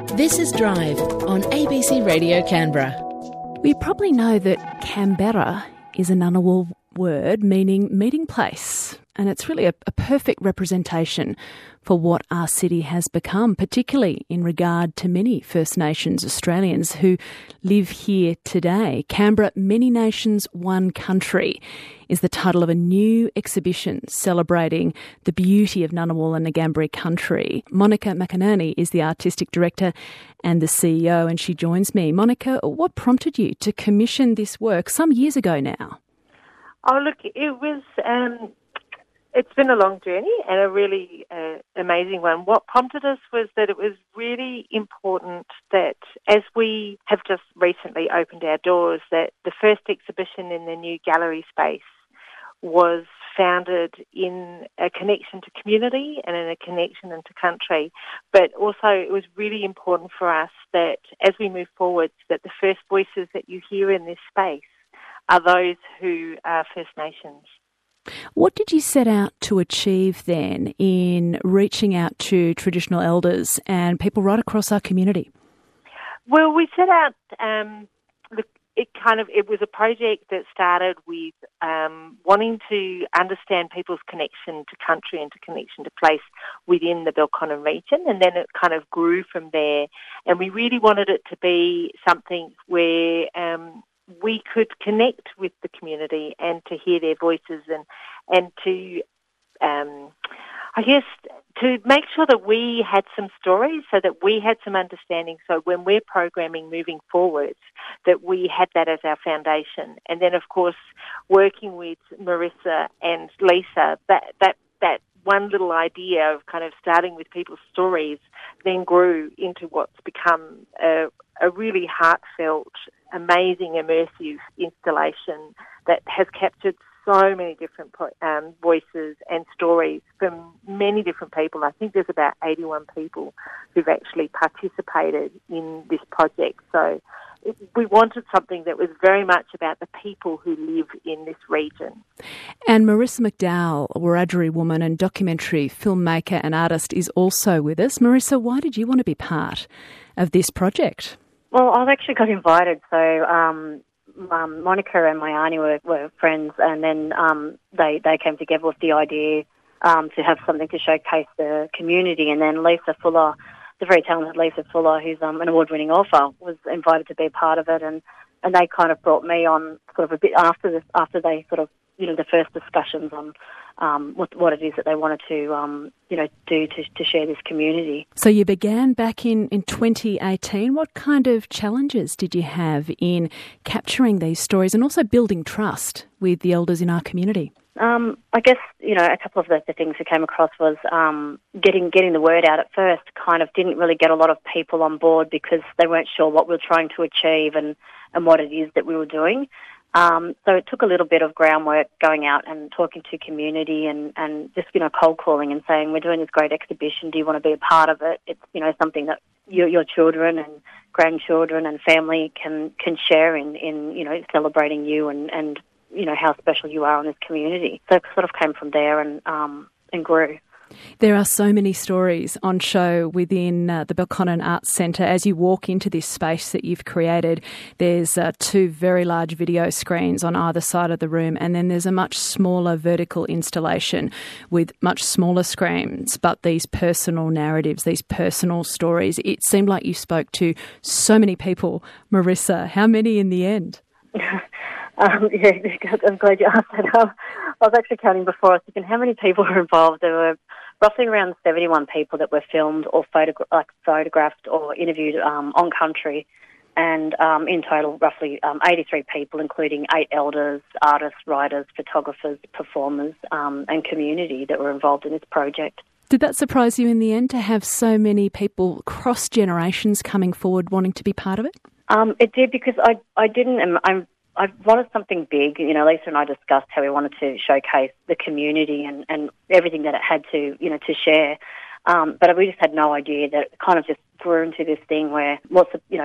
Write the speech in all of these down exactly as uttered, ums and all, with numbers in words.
This is Drive on A B C Radio Canberra. We probably know that Canberra is a Ngunnawal word meaning meeting place, and it's really a, a perfect representation for what our city has become, particularly in regard to many First Nations Australians who live here today. Canberra, Many Nations, One Country is the title of a new exhibition celebrating the beauty of Ngunnawal and Ngambri country. Monica McInerney is the artistic director and the C E O, and she joins me. Monica, what prompted you to commission this work some years ago now? Oh, look, it was... Um It's been a long journey and a really uh, amazing one. What prompted us was that it was really important that as we have just recently opened our doors, that the first exhibition in the new gallery space was founded in a connection to community and in a connection into country. But also it was really important for us that as we move forwards, that the first voices that you hear in this space are those who are First Nations. What did you set out to achieve then in reaching out to traditional elders and people right across our community? Well, we set out, um, look, it kind of, it was a project that started with um, wanting to understand people's connection to country and to connection to place within the Belconnen region, and then it kind of grew from there. And we really wanted it to be something where um, we could connect with the community and to hear their voices and and to, um, I guess, to make sure that we had some stories so that we had some understanding. So when we're programming moving forwards, that we had that as our foundation. And then, of course, working with Marissa and Lisa, that that that one little idea of kind of starting with people's stories then grew into what's become a, a really heartfelt, amazing, immersive installation that has captured so many different um, voices and stories from many different people. I think there's about eighty-one people who've actually participated in this project. So it, we wanted something that was very much about the people who live in this region. And Marissa McDowell, a Wiradjuri woman and documentary filmmaker and artist, is also with us. Marissa, why did you want to be part of this project? Well, I actually got invited, so um, um, Monica and my auntie were, were friends, and then um, they, they came together with the idea um, to have something to showcase the community, and then Lisa Fuller, the very talented Lisa Fuller, who's um, an award-winning author, was invited to be a part of it, and, and they kind of brought me on sort of a bit after the, after they sort of, you know, the first discussions on Um, what, what it is that they wanted to, um, you know, do to, to share this community. So you began back in, in twenty eighteen. What kind of challenges did you have in capturing these stories and also building trust with the elders in our community? Um, I guess, you know, a couple of the, the things we came across was um, getting getting the word out at first kind of didn't really get a lot of people on board because they weren't sure what we were trying to achieve and, and what it is that we were doing. Um, so it took a little bit of groundwork going out and talking to community and, and just, you know, cold calling and saying, we're doing this great exhibition, do you want to be a part of it? It's, you know, something that your, your children and grandchildren and family can, can share in, in, you know, celebrating you and, and, you know, how special you are in this community. So it sort of came from there and, um, and grew. There are so many stories on show within uh, the Belconnen Arts Centre. As you walk into this space that you've created, there's uh, two very large video screens on either side of the room, and then there's a much smaller vertical installation with much smaller screens, but these personal narratives, these personal stories. It seemed like you spoke to so many people. Marissa, how many in the end? um, yeah, I'm glad you asked that. Um, I was actually counting before. I was thinking how many people were involved. There were roughly around seventy-one people that were filmed or photogra- like photographed or interviewed um, on country, and um, in total roughly um, eighty-three people, including eight elders, artists, writers, photographers, performers, um, and community that were involved in this project. Did that surprise you in the end to have so many people cross generations coming forward wanting to be part of it? Um, it did, because I I didn't. I'm, I wanted something big. You know, Lisa and I discussed how we wanted to showcase the community and, and everything that it had to, you know, to share. Um, but we just had no idea that it kind of just grew into this thing where lots of, you know,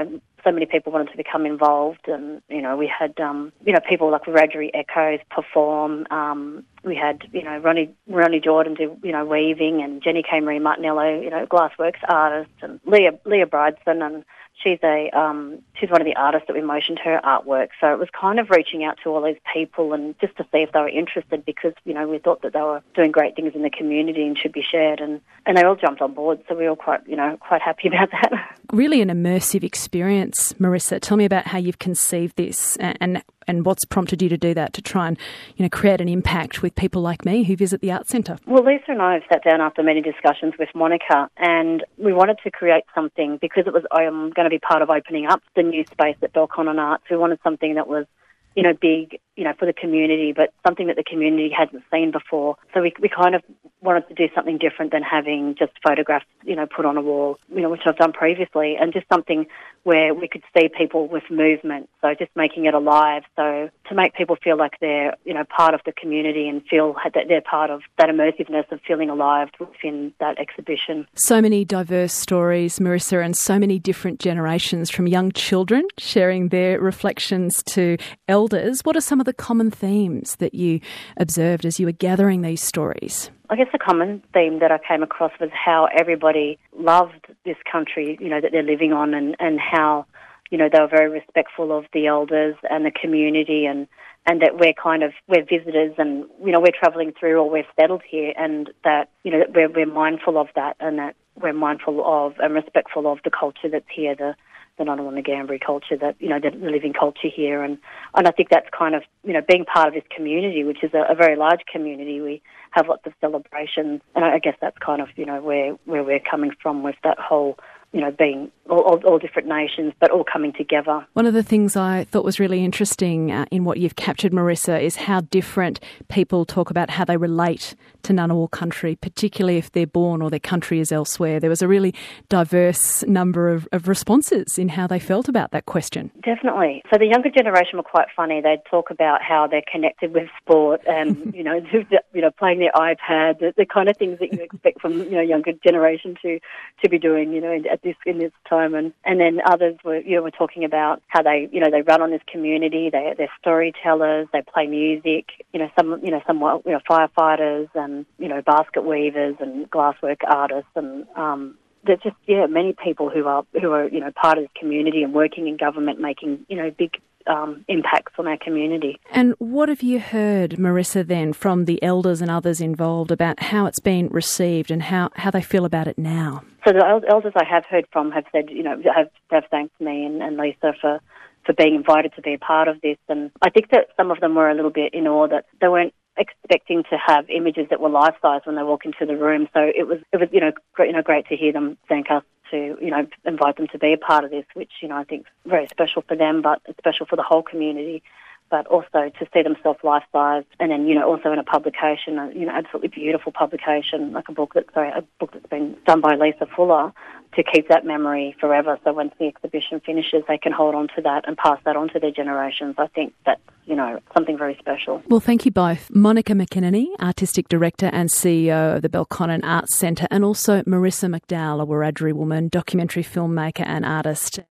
so many people wanted to become involved, and, you know, we had, um, you know, people like Wiradjuri Echoes perform. Um, we had, you know, Ronnie, Ronnie Jordan do, you know, weaving, and Jenny K. Marie Martinello, you know, glassworks artist, and Leah, Leah Bridson, and she's a, um, she's one of the artists that we motioned her artwork. So it was kind of reaching out to all these people and just to see if they were interested, because, you know, we thought that they were doing great things in the community and should be shared, and, and they all jumped on board. So we were all quite, you know, quite happy about that. Really an immersive experience, Marissa. Tell me about how you've conceived this and, and and what's prompted you to do that, to try and, you know, create an impact with people like me who visit the Arts Centre. Well, Lisa and I have sat down after many discussions with Monica, and we wanted to create something because it was um, going to be part of opening up the new space at Belconnen Arts. We wanted something that was, you know, big, you know, for the community, but something that the community hadn't seen before. So we we kind of wanted to do something different than having just photographs, you know, put on a wall, you know, which I've done previously, and just something where we could see people with movement. So just making it alive. So to make people feel like they're, you know, part of the community and feel that they're part of that immersiveness of feeling alive within that exhibition. So many diverse stories, Marissa, and so many different generations, from young children sharing their reflections to elders. What are some of the common themes that you observed as you were gathering these stories? I guess the common theme that I came across was how everybody loved this country, you know, that they're living on, and, and how, you know, they were very respectful of the elders and the community, and, and that we're kind of, we're visitors, and, you know, we're travelling through, or we're settled here, and that, you know, that we're, we're mindful of that, and that we're mindful of and respectful of the culture that's here, the the Ngunnawal Ngambri culture, that, you know, the living culture here. And, and I think that's kind of, you know, being part of this community, which is a, a very large community. We have lots of celebrations, and I guess that's kind of, you know, where, where we're coming from with that whole, you know, being all, all, all different nations, but all coming together. One of the things I thought was really interesting uh, in what you've captured, Marissa, is how different people talk about how they relate to Ngunnawal country, particularly if they're born or their country is elsewhere. There was a really diverse number of, of responses in how they felt about that question. Definitely. So the younger generation were quite funny. They'd talk about how they're connected with sport and, you know, you know, playing their iPad, the, the kind of things that you expect from, you know, younger generation to, to be doing, you know, at this in this time. And, and then others were, you know, were talking about how they, you know, they run on this community. They, they're storytellers. They play music. You know, some, you know, some, you know, firefighters and, you know, basket weavers and glasswork artists, and um, there's just, yeah, many people who are who are, you know, part of this community and working in government, making, you know, big um, impacts on our community. And what have you heard, Marissa, then, from the elders and others involved about how it's been received and how, how they feel about it now? So the elders I have heard from have said, you know, have, have thanked me and, and Lisa for, for being invited to be a part of this. And I think that some of them were a little bit in awe that they weren't expecting to have images that were life-size when they walk into the room. So it was, it was, you know, great, you know, great to hear them thank us, to, you know, invite them to be a part of this, which, you know, I think is very special for them, but it's special for the whole community. But also to see themselves life-sized, and then, you know, also in a publication, a, you know, absolutely beautiful publication, like a book that, sorry, a book that's been done by Lisa Fuller, to keep that memory forever. So once the exhibition finishes, they can hold on to that and pass that on to their generations. I think that's, you know, something very special. Well, thank you both. Monica McInerney, Artistic Director and C E O of the Belconnen Arts Centre, and also Marissa McDowell, a Wiradjuri woman, documentary filmmaker and artist.